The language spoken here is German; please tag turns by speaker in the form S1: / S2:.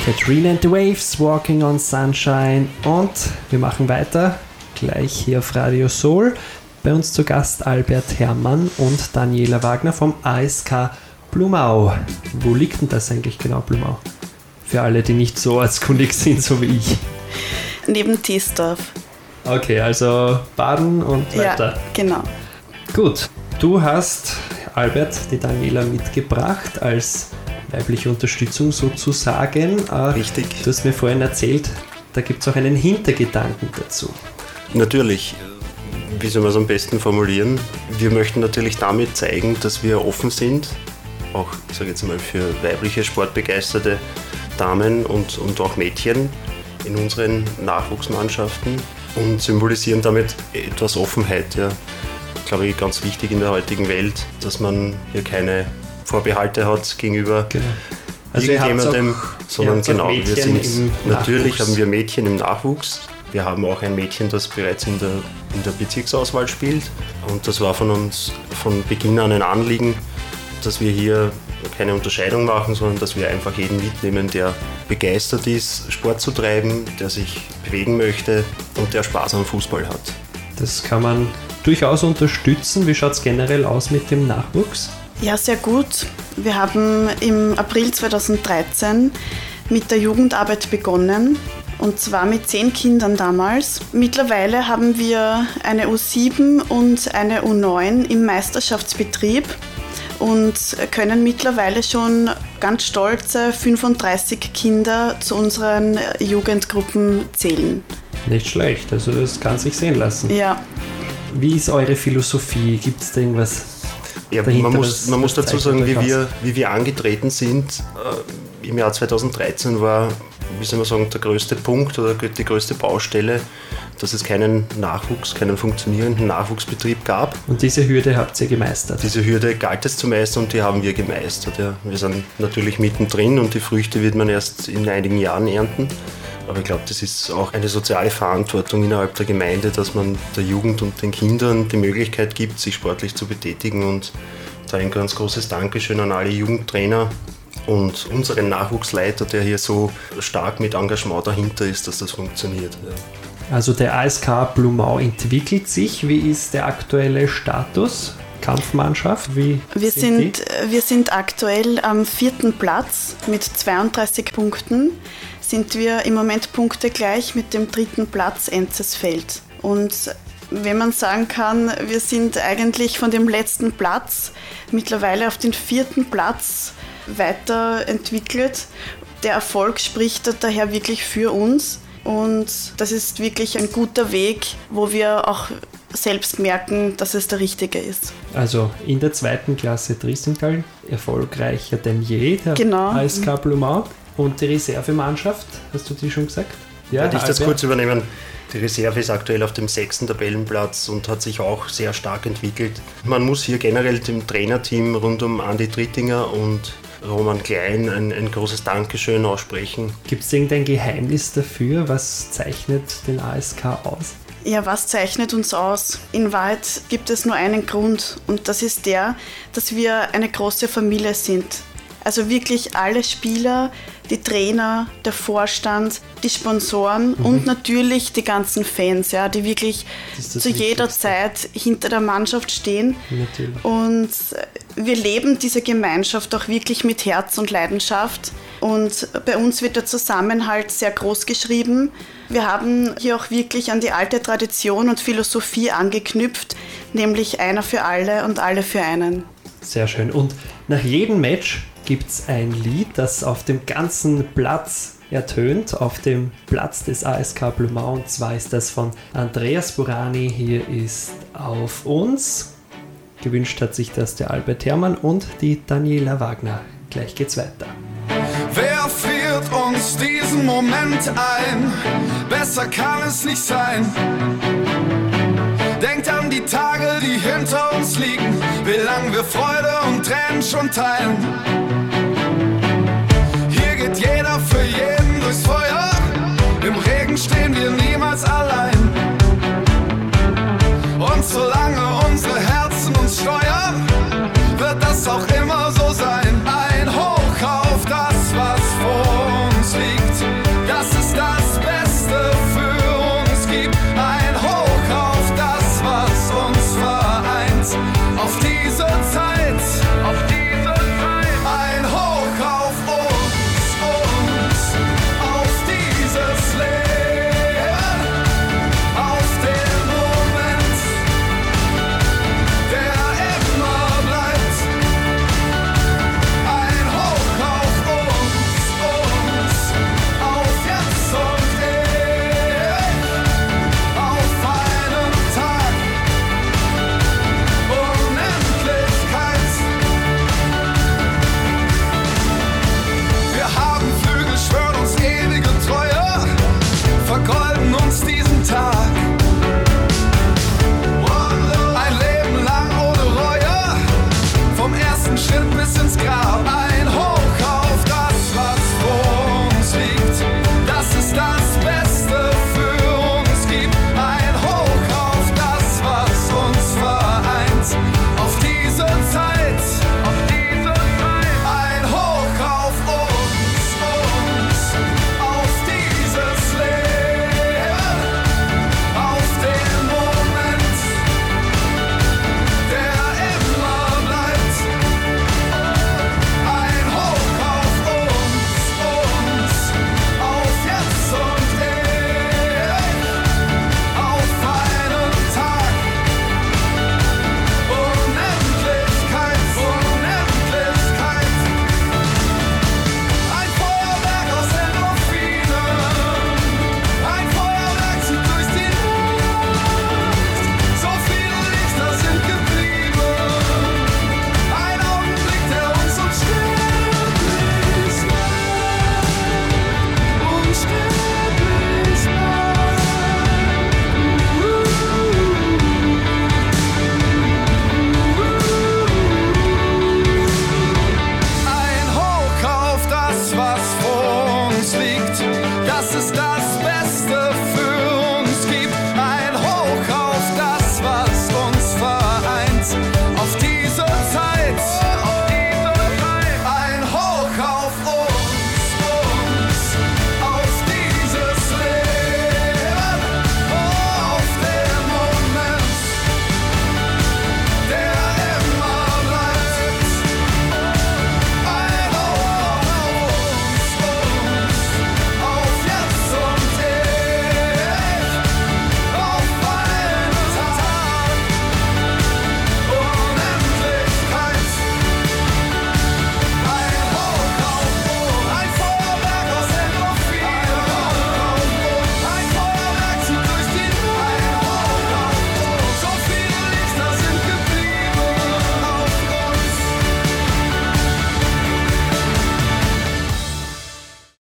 S1: Katrina and the Waves, Walking on Sunshine, und wir machen weiter, gleich hier auf Radio Soul. Bei uns zu Gast Albert Herrmann und Daniela Wagner vom ASK Blumau. Wo liegt denn das eigentlich genau, Blumau? Für alle, die nicht so ortskundig sind, so wie ich.
S2: Neben Teesdorf.
S1: Okay, also Baden und weiter.
S2: Ja, genau.
S1: Gut, du hast, Albert, die Daniela mitgebracht als weibliche Unterstützung sozusagen.
S3: Richtig.
S1: Du hast mir vorhin erzählt, da gibt es auch einen Hintergedanken dazu.
S3: Natürlich, wie soll man es am besten formulieren? Wir möchten natürlich damit zeigen, dass wir offen sind, auch, ich sage jetzt mal, für weibliche sportbegeisterte Damen und auch Mädchen in unseren Nachwuchsmannschaften und symbolisieren damit etwas Offenheit. Ja. Glaube ich, ganz wichtig in der heutigen Welt, dass man hier keine Vorbehalte hat gegenüber irgendjemandem, sondern genau, wir sind, natürlich haben wir Mädchen im Nachwuchs. Wir haben auch ein Mädchen, das bereits in der Bezirksauswahl spielt, und das war von uns von Beginn an ein Anliegen, dass wir hier keine Unterscheidung machen, sondern dass wir einfach jeden mitnehmen, der begeistert ist, Sport zu treiben, der sich bewegen möchte und der Spaß am Fußball hat.
S1: Das kann man durchaus unterstützen. Wie schaut es generell aus mit dem Nachwuchs?
S2: Ja, sehr gut. Wir haben im April 2013 mit der Jugendarbeit begonnen, und zwar mit 10 Kindern damals. Mittlerweile haben wir eine U7 und eine U9 im Meisterschaftsbetrieb und können mittlerweile schon ganz stolze 35 Kinder zu unseren Jugendgruppen zählen.
S1: Nicht schlecht, also das kann sich sehen lassen.
S2: Ja.
S1: Wie ist eure Philosophie? Gibt es da irgendwas?
S3: Ja, man muss dazu sagen, wie wir angetreten sind. Im Jahr 2013 war, wie soll man sagen, der größte Punkt oder die größte Baustelle, dass es keinen funktionierenden Nachwuchsbetrieb gab.
S1: Und diese Hürde habt ihr gemeistert?
S3: Diese Hürde galt es zu meistern und die haben wir gemeistert. Ja. Wir sind natürlich mittendrin und die Früchte wird man erst in einigen Jahren ernten. Aber ich glaube, das ist auch eine soziale Verantwortung innerhalb der Gemeinde, dass man der Jugend und den Kindern die Möglichkeit gibt, sich sportlich zu betätigen. Und da ein ganz großes Dankeschön an alle Jugendtrainer und unseren Nachwuchsleiter, der hier so stark mit Engagement dahinter ist, dass das funktioniert. Ja.
S1: Also der ASK Blumau entwickelt sich. Wie ist der aktuelle Status? Kampfmannschaft?
S2: Wir sind aktuell am 4. Platz mit 32 Punkten. Sind wir im Moment punktegleich mit dem 3. Platz Enzesfeld. Und wenn man sagen kann, wir sind eigentlich von dem letzten Platz mittlerweile auf den 4. Platz weiterentwickelt. Der Erfolg spricht daher wirklich für uns. Und das ist wirklich ein guter Weg, wo wir auch selbst merken, dass es der richtige ist.
S1: Also in der 2. Klasse Triesenthal erfolgreicher denn je, der ASK Blumau. Und die Reservemannschaft, hast du die schon gesagt?
S3: Ja, ich das kurz übernehmen. Die Reserve ist aktuell auf dem 6. Tabellenplatz und hat sich auch sehr stark entwickelt. Man muss hier generell dem Trainerteam rund um Andi Trittinger und Roman Klein ein großes Dankeschön aussprechen.
S1: Gibt es irgendein Geheimnis dafür? Was zeichnet den ASK aus?
S2: Ja, was zeichnet uns aus? In Wahrheit gibt es nur einen Grund, und das ist der, dass wir eine große Familie sind. Also wirklich alle Spieler, die Trainer, der Vorstand, die Sponsoren und natürlich die ganzen Fans, ja, die wirklich zu jeder Zeit hinter der Mannschaft stehen.
S1: Natürlich.
S2: Und wir leben diese Gemeinschaft auch wirklich mit Herz und Leidenschaft. Und bei uns wird der Zusammenhalt sehr groß geschrieben. Wir haben hier auch wirklich an die alte Tradition und Philosophie angeknüpft, nämlich einer für alle und alle für einen.
S1: Sehr schön. Und nach jedem Match gibt es ein Lied, das auf dem ganzen Platz ertönt, auf dem Platz des ASK Blumau, und zwar ist das von Andreas Burani. Hier ist Auf uns. Gewünscht hat sich das der Albert Herrmann und die Daniela Wagner. Gleich geht's weiter.
S4: Wer friert uns diesen Moment ein? Besser kann es nicht sein. Denkt an die Tage, die hinter uns liegen, wie lang wir Freude und Tränen schon teilen. Hier geht jeder für jeden durchs Feuer, im Regen stehen wir niemals allein. Und solange unsere Herzen uns steuern, wird das auch immer so sein. Ein Hoch auf das, was vor uns liegt. uns liegt.